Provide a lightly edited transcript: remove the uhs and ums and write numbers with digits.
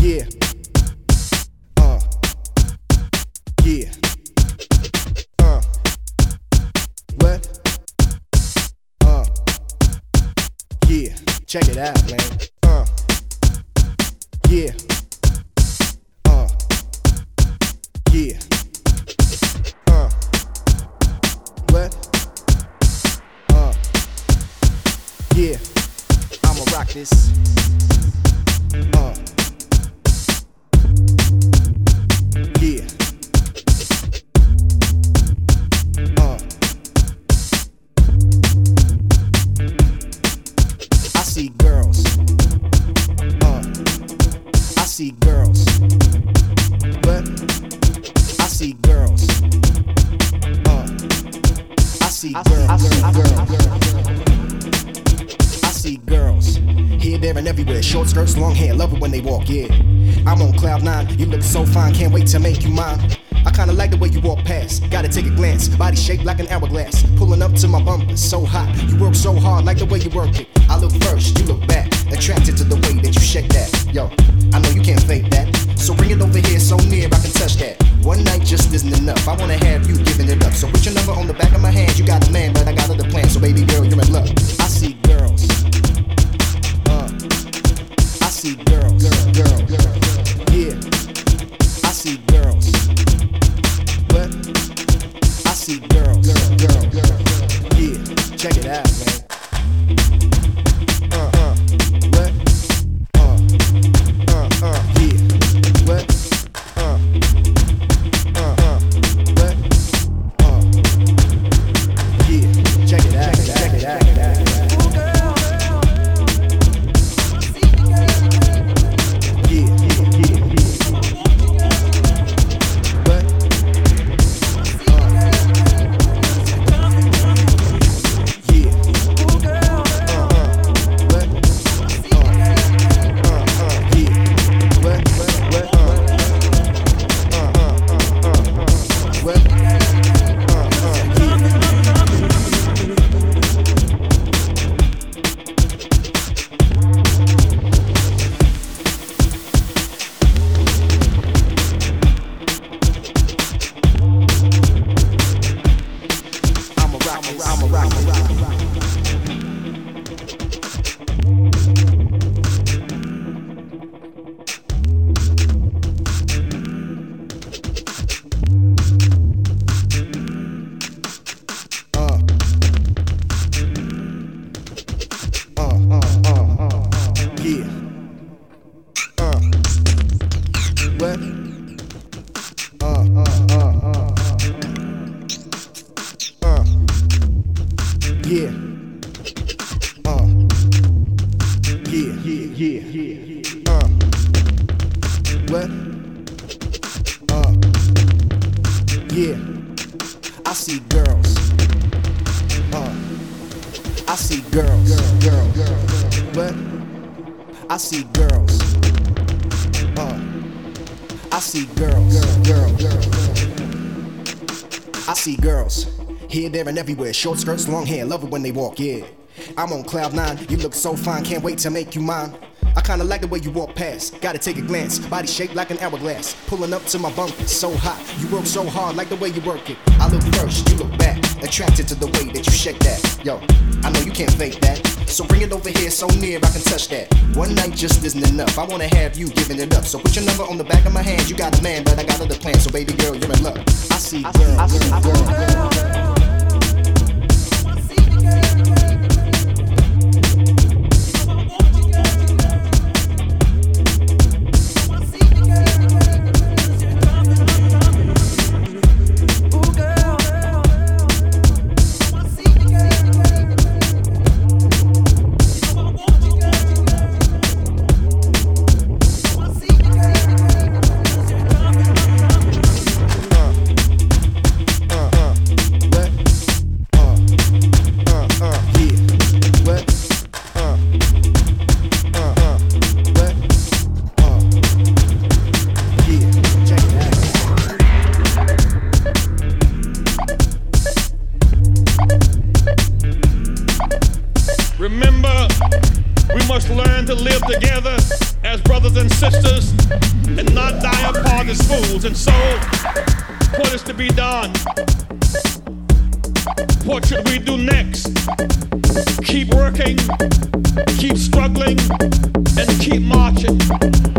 Yeah. Yeah. What? Yeah. Check it out, man. Yeah. Yeah. What? Yeah. I'ma rock this. Yeah. I see girls. I see girls. What? I see girls. I see girls. I see girls. Here, there, and everywhere. Short skirts, long hair. Love it when they walk, yeah. I'm on cloud nine. You look so fine. Can't wait to make you mine. I kinda like the way you walk past. Gotta take a glance. Body shaped like an hourglass. Pulling up to my bumper. So hot. You work so hard. Like the way you work it. I look first. You look back. Attracted to the way that you shake that. Yo, I know you can't fake that. So bring it over here so near I can touch that. One night just isn't enough. I wanna have you giving it up. So put your number on the back of my hand. You got a man, but I got other plans. So baby girl, you're in love. I see girls. I see girls. Yeah. I see girls. What? I see girls. Yeah. Check it out, man. What? Yeah. What? What? Yeah. Check it out. Check it out. What? Yeah. I see girls. I see girls. What? I see girls. I see girls. I see girls. Here, there, and everywhere. Short skirts, long hair. Love it when they walk, yeah. I'm on cloud nine. You look so fine. Can't wait to make you mine. I kinda like the way you walk past. Gotta take a glance. Body shaped like an hourglass. Pulling up to my bunk. So hot. You work so hard. Like the way you work it. I look first. You look back. Attracted to the way that you shake that. Yo, I know you can't fake that. So bring it over here so near I can touch that. One night just isn't enough. I wanna have you giving it up. So put your number on the back of my hand. You got a man, but I got other plans. So baby girl, you're in love. I see girls. I see girls. Yeah. as brothers and sisters and not die apart as fools. And so, what is to be done? What should we do next? Keep working, keep struggling, and keep marching.